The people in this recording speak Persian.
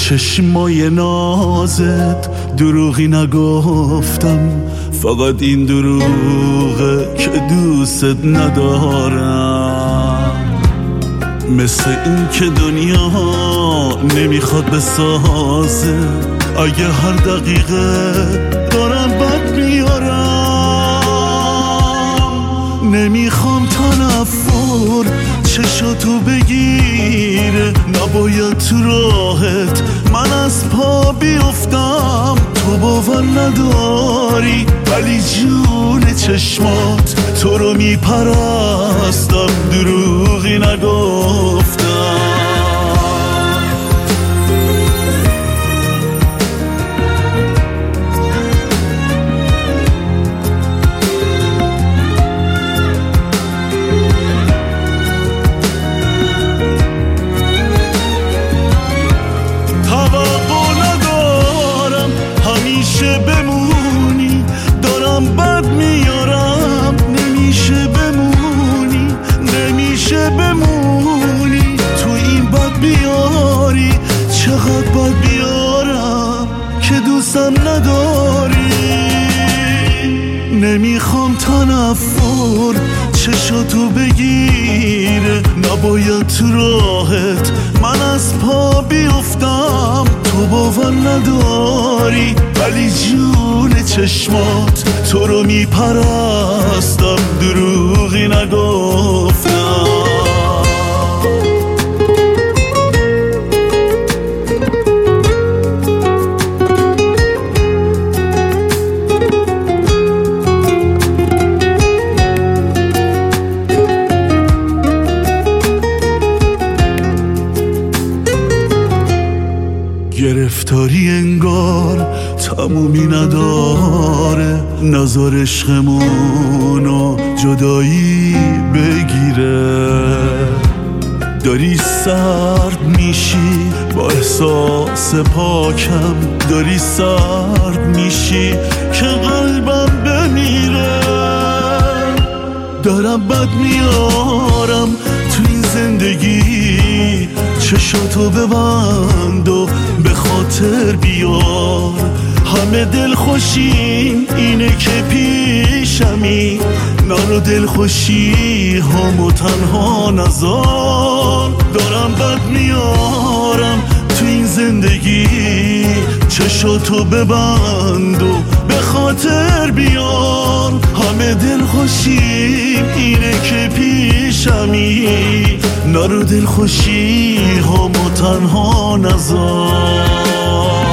چشمای نازت دروغی نگفتم، فقط این دروغه که دوست ندارم. مثل این که دنیا نمیخواد بسازه، اگه هر دقیقه دارم بد میارم. نمیخوام تنفر چشاتو بگیره، نباید تو راهت من از پا بیفتم. تو باور نداری ولی جون چشمات تو رو میپرستم، دروغی نگفتم. بمونی دارم بد میارم، نمیشه بمونی، نمیشه بمونی تو این بد بیاری. چقدر بد بیارم که دوستم نداری. نمیخوام تنفر چشاتو بگیره، نباید تو راهت من از پا بیفتم. تو باور نداری ولی جون چشمات تو رو میپرستم، دروغی نگفتم. گرفتاری انگار تمومی نداره، نظر عشقمونو جدایی بگیره. داری سرد میشی با احساس پاکم، داری سرد میشی که قلبم بمیره. دارم بد میارم تو این زندگی، چشاتو ببند و به خاطر بیار. همه دل خوشیم اینه که پیشمی، نرو دل خوشی همو تنها نذار. دارم بد میارم تو این زندگی، چشاتو ببند و به خاطر بیار. همه دل خوشیم اینه که پیشمی، نرو دل خوشی همو تنها نذار.